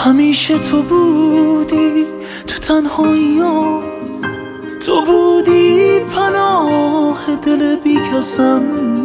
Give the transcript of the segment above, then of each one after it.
همیشه تو بودی تو تنهاییام، تو بودی پناه دل بیکسم.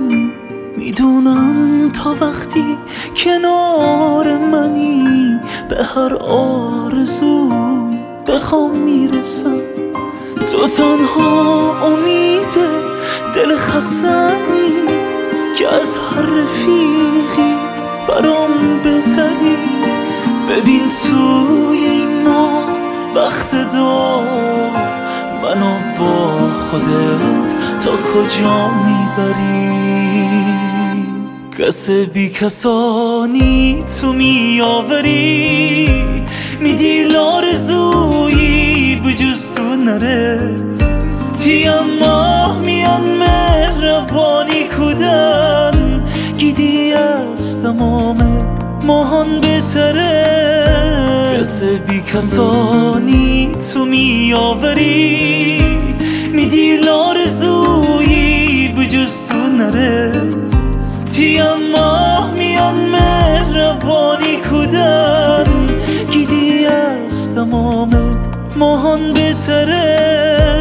میدونم تا وقتی کنار منی به هر آرزو بخوام میرسم. تو تنها امید دل خستنی که از هر رفیقی برام بهتری. ببین توی این ما وقت دار منو با خودت تا کجا میبری. کس بی کسانی تو میآوری، میدی لارزویی بجز تو نره. تیم ماه میان مهربانی کودن، گیدی از تمام ماهان بهتره. کس بی کسانی تو میآوری، میدی لارزویی بجز تو نره. تیم ماه میان مهربانی کودن، گیدی از تمام ماهان بهتره.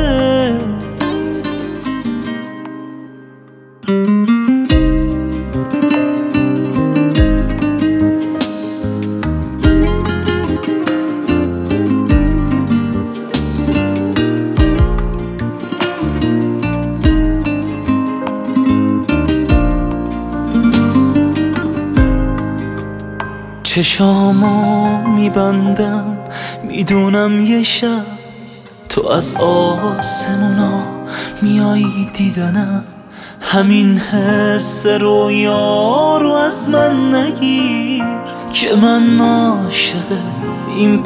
چشامو میبندم میدونم یه شب تو از آسمونا میایی دیدنم. همین حس رویا رو از من نگیر که من عاشق این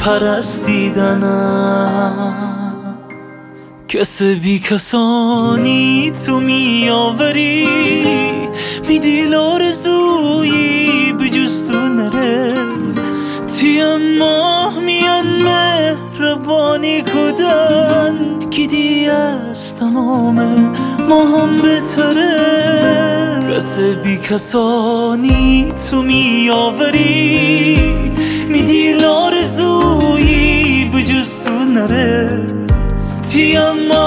پرستیدنم. کس بی کسانی تو میآوری، میدی لارزویی بجز تو نره. تیم ماه میان مهربانی کودن، گیدی از تمام ماهم بهتره. کس بی کسانی تو میآوری، میدی لارزویی بجز تو نره. تیم